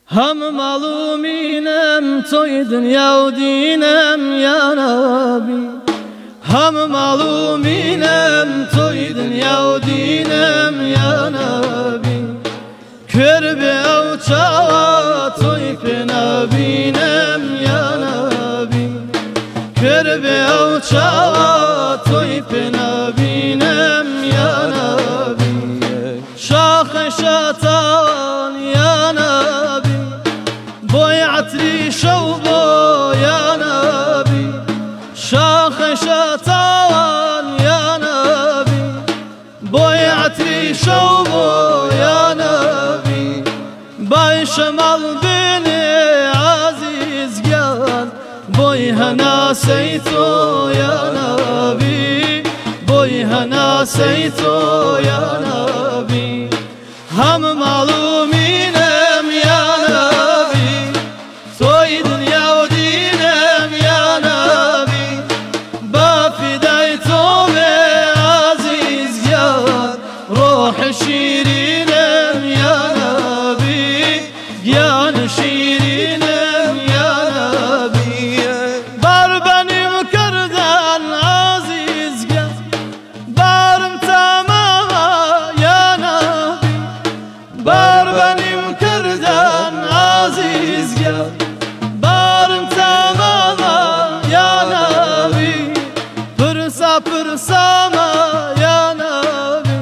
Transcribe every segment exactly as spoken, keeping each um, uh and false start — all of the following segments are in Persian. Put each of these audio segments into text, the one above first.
هم معلومینم توی دنیا و دینم یا نبی، هم معلومینم توی دنیا و دینم یا نبی. کربی او چاوا توی پی نبینم یا نبی، کربی او چاوا توی پی نبینم یا نبی. شاخ شاتان یا نبی، بوی عطری شوبو یا نبی. شاخ شاتان یا نبی، بوی عطری شوبو یا نبی. بای شمال بینی عزیز گیان، بوی هناسی تو یا نبی، بوی هناسی تو یا نبی. هم معلومینم یا نبی، توی دنیا و دینم یا نبی. با فدای تو به عزیز گیان، روح شیرینم یا نبی، گیان شیرینم یا نبی. بر بنیم کردن عزیز گیان، بارم تمام یا نبی. بر بنیم کردن عزیز گیان، بارم تمام یا نبی. پرسا پرسا ما یا نبی،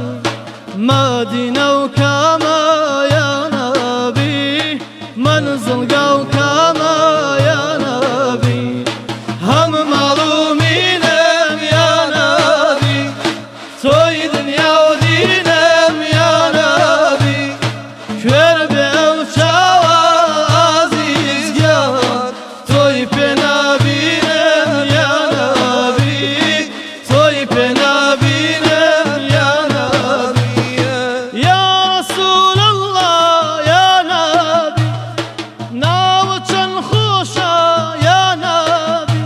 مدینه و کاما یا نبی، منزل گاو کاما یا نبی. هم معلومینم یا نبی، توی دنیا و دینم یا نبی. کربی او چاوا عزیز گیان، توی پی نبینم یا نبی، توی پی نبینم یا نبی. یا رسول الله یا نبی، ناو چند خوشا یا نبی.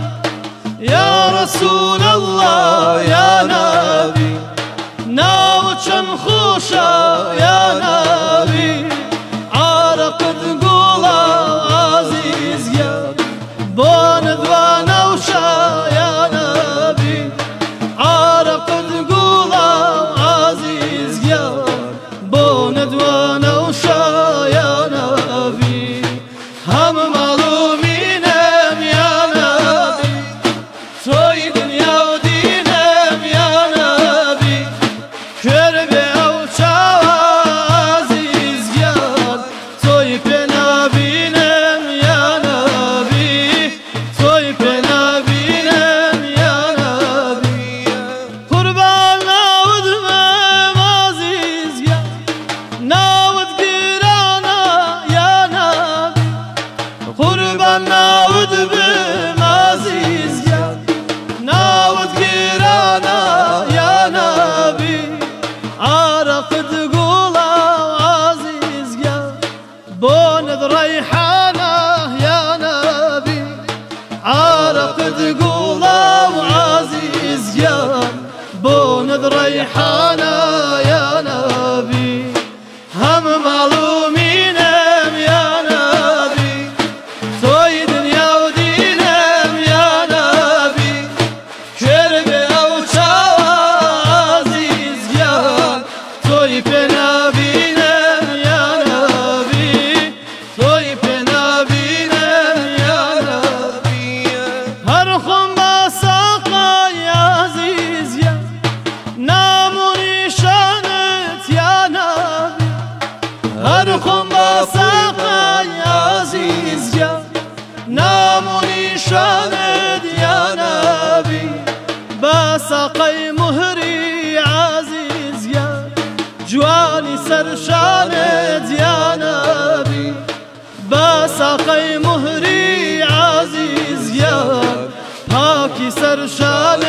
یا رسول الله یا نبی، ناو چند خوشا یا نبی. عرقت قولا عزیز گیان، باند و نوشا یا نبی. عرقت قولا عزیز گیان، باند و نوشا یا نبی. هم معلومینم یا نبی، توی دنیا و دینم یا نبی. کربی او چاوا عزیز گیان، توی پی نبینم یا نبی، توی پی نبینم یا نبی. قربان ناود مم عزیز گیان، ناود گیرانا یا نبی. قربان ناود بم عزیز گیان، ناود گیرانا یا نبی. عرقت قولا عزیز گیان، بوند ریحانه یا نبی. عرقت قولا عزیز گیان، بوند ریحانه یا نبی. هم معلومینم یا نبی، توی دنیا و دینم یا نبی. کربی او چاوا عزیز گیان، توی پی نبینم یا نبی، توی پی نبینم یا نبی. هر خون با ساقای عزیز گیان، نام و نشانت یا نبی. هر خون با ساقای عزیز گیان، نام و نشانت یا نبی. با ساقای مهری عزیز گیان، جوانی سرشانت یا نبی. با ساقای مهری عزیز گیان، پاکی سرشانت